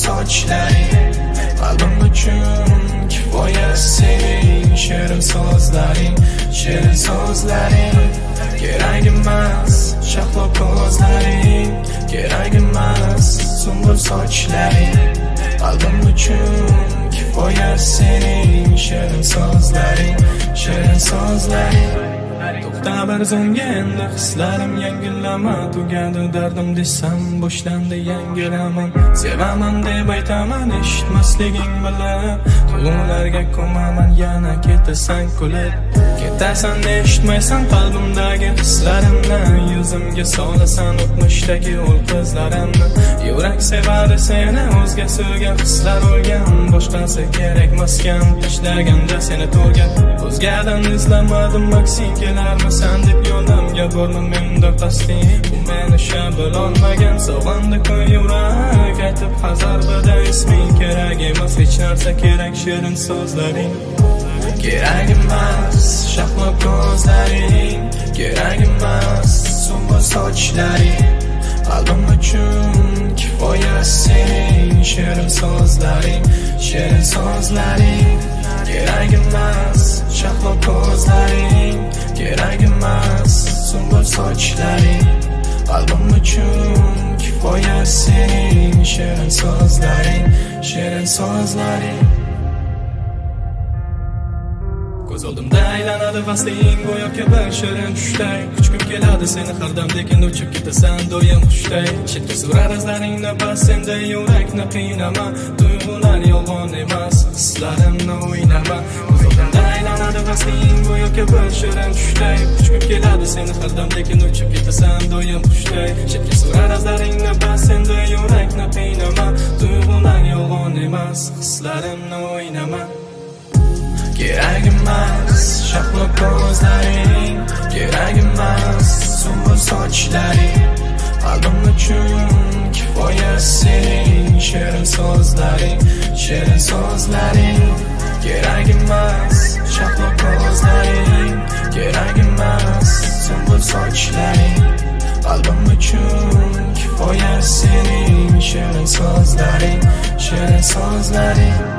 sochlaring, qalbim uchun kifoya sening shirin so'zlaring, shirin so'zlaring. Kerak emas shahlo ko'zlaring, kerak emas sumbul sochlaring, qalbim uchun kifoya sening shirin so'zlaring, shirin so'zlaring. To'xta bir zumga endi hislarim yangilama, tugadi dardim desam boshlandi yangilaman. Sevaman deb aytaman eshitmasliging bilan, tuyg'ularga ko'maman yana ketasan kulib. Ketasan eshitmaysan qalbimdagi hislarimni, yuzimga solasan o'tmishdagi ul qizlarimni. Yurak sevadi seni o'zgasiga hislar o'lgan, boshqasi kerakmaskan tashlaganda seni to'lgan. O'zgadan izlamadim maksin kelarmisan deb yo'limga bordim menda qasding. Bu meni bilolmagan sog'andi-ku yurak, aytib hazar bada isming. Kerak emas hech narsa, kerak shirin so'zlaring. Kerak emas shahlo ko'zlaring, kerak emas sumbul sochlaring, qalbim uchun kifoya sening shirin so'zlaring, shirin so'zlaring. Kerak emas shahlo ko'zlaring, kerak emas sumbul sochlaring, qalbim uchun kifoya sening shirin so'zlaring, shirin so'zlaring. Ko'z oldimda aylanadi vasling go'yoki bir shirin tushday, kuchgim keladi seni har dam, lekin uchib ketasan doim qushday. Chetga surar izlaringni bas, senda yurakni qiynama, tuyg'ular yolg'on emas, hislarimni o'ynama. Ko'z oldimda aylanadi vasling go'yoki bir shirin tushday, kuchgim keladi seni har dam, lekin uchib ketasan doim qushday. Chetga surar izlaringni bas, senda yurakni qiynama, tuyg'ular yolg'on emas, hislarimni o'ynama. Kerak emas shahlo ko'zlaring, kerak emas sumbul sochlaring, qalbim uchun kifoya sening shirin so'zlaring, shirin so'zlaring. Kerak emas shahlo ko'zlaring, kerak emas sumbul sochlaring, qalbim uchun kifoya sening shirin so'zlaring, shirin so'zlaring.